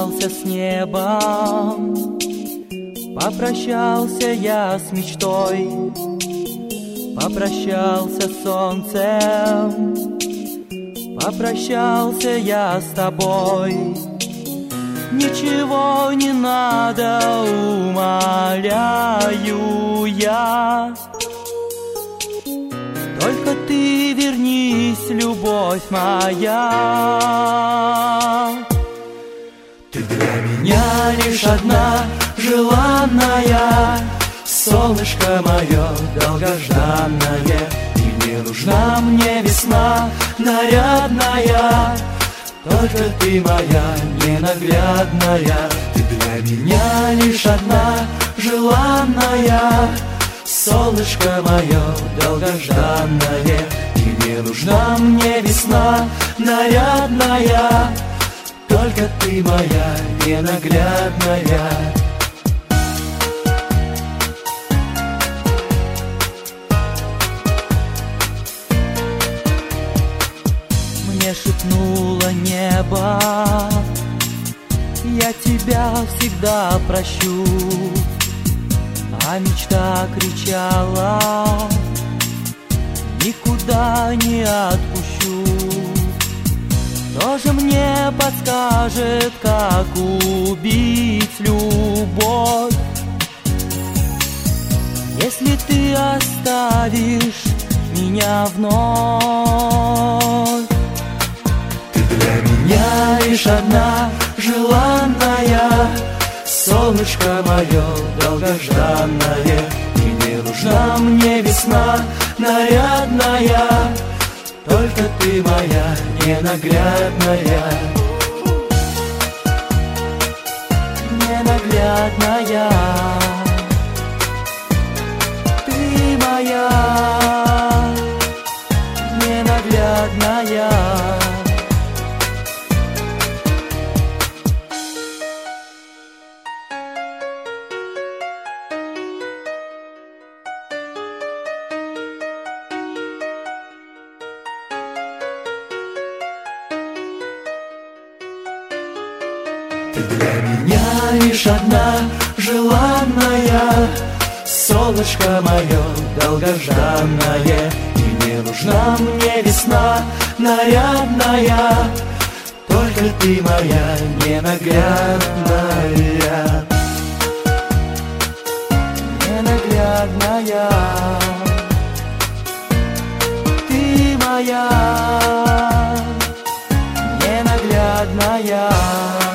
Попрощался с небом, попрощался я с мечтой, попрощался с солнцем, попрощался я с тобой. Ничего не надо, умоляю я, только ты вернись, любовь моя. Ты для меня лишь одна желанная, солнышко мое долгожданное. И не нужна мне весна нарядная, только ты моя ненаглядная. Ты для меня лишь одна желанная, солнышко мое долгожданное. И не нужна мне весна нарядная, только ты моя ненаглядная. Мне шепнуло небо: я тебя всегда прощу. А мечта кричала: никуда не отпущу. Кто же мне подскажет, как убить любовь, если ты оставишь меня вновь? Ты для меня лишь одна желанная, солнышко мое долгожданное. И не нужна мне весна нарядная, только ты моя ненаглядная. Ненаглядная, ты моя ненаглядная. Ты для меня лишь одна желанная, солнышко мое долгожданное. И не нужна мне весна нарядная, только ты моя ненаглядная. Ненаглядная, ты моя ненаглядная.